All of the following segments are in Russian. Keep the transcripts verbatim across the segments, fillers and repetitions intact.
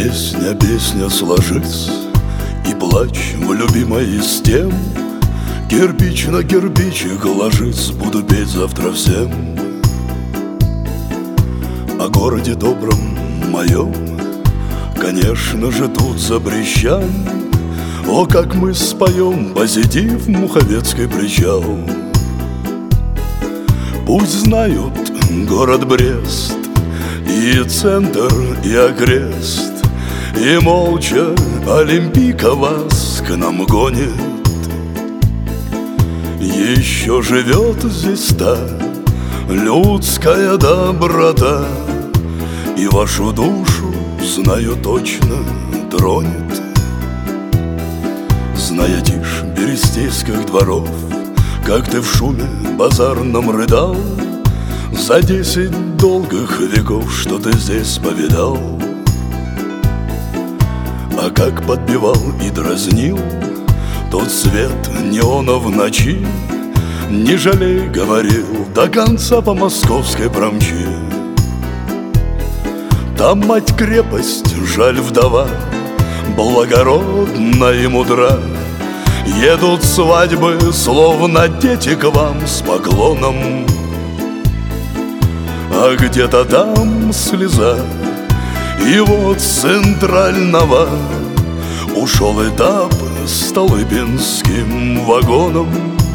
Песня, песня сложись, и плачь в любимой из тем. Кирпич на кирпичик ложись, буду петь завтра всем. О городе добром моем, конечно же, тут запрещам. О, как мы споем, посетив Муховецкий причал. Пусть знают город Брест, и центр, и окрест, и молча Олимпийка вас к нам гонит. Еще живет здесь та людская доброта, и вашу душу, знаю точно, тронет. Зная тишь берестейских дворов, как ты в шуме базарном рыдал за десять долгих веков, что ты здесь повидал. А как подбивал и дразнил тот свет неона в ночи, не жалей, говорил, до конца по московской промчи. Там мать-крепость, жаль вдова, благородна и мудра. Едут свадьбы, словно дети, к вам с поклоном. А где-то там слеза, и вот с центрального ушел этап столыпинским вагоном.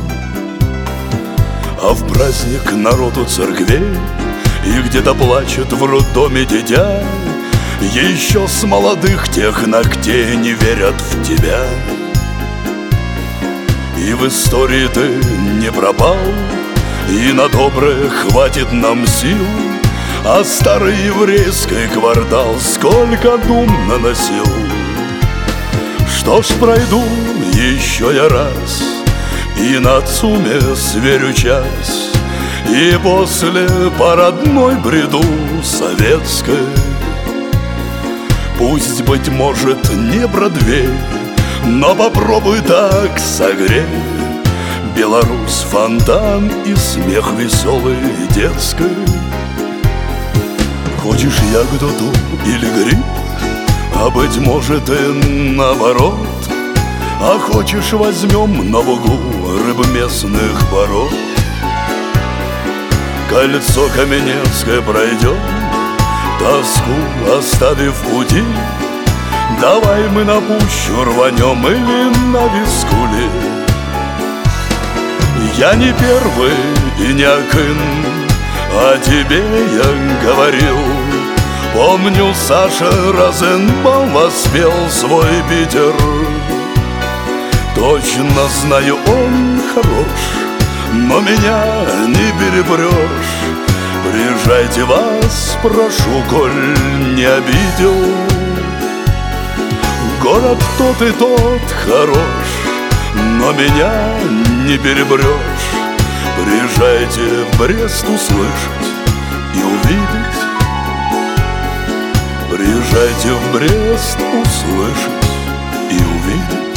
А в праздник народу церквей, и где-то плачет в роддоме дитя, еще с молодых тех ногтей не верят в тебя. И в истории ты не пропал, и на доброе хватит нам сил. А старый еврейский квартал сколько дум наносил. Что ж, пройду еще я раз, и на ЦУМе сверю час, и после по родной бреду советской. Пусть, быть может, не Бродвей, но попробуй так согрей Беларусь, фонтан и смех веселый детский. Хочешь ягоду или гриб, а быть может и наоборот. А хочешь, возьмем на лугу рыб местных пород. Кольцо Каменецкое пройдем, тоску оставив в пути. Давай мы на пущу рванем или на Вискули. Я не первый и не акын, о тебе я говорил. Помню, Саша Розенбаум воспел свой Питер. Точно знаю, он хорош, но меня не перепрешь. Приезжайте, вас прошу, коль не обидел. Город тот и тот хорош, но меня не перебрешь. Приезжайте в Брест услышать и увидеть. Приезжайте в Брест услышать и увидеть.